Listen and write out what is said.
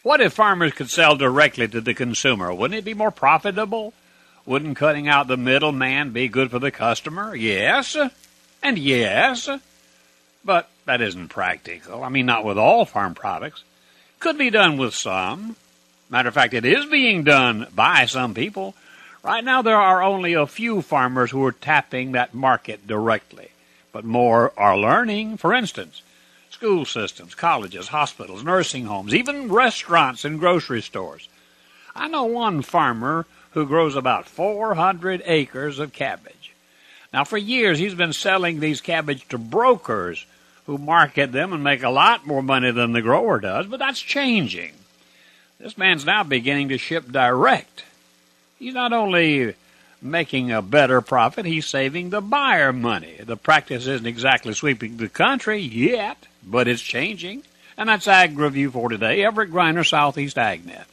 What if farmers could sell directly to the consumer? Wouldn't it be more profitable? Wouldn't cutting out the middleman be good for the customer? Yes, and yes. But that isn't practical. I mean, not with all farm products. Could be done with some. Matter of fact, it is being done by some people. Right now, there are only a few farmers who are tapping that market directly. But more are learning. For instance, school systems, colleges, hospitals, nursing homes, even restaurants and grocery stores. I know one farmer who grows about 400 acres of cabbage. Now, for years, he's been selling these cabbage to brokers who market them and make a lot more money than the grower does, but that's changing. This man's now beginning to ship direct. He's not only making a better profit, he's saving the buyer money. The practice isn't exactly sweeping the country yet, but it's changing. And that's Ag Review for today. Everett Griner, Southeast AgNet.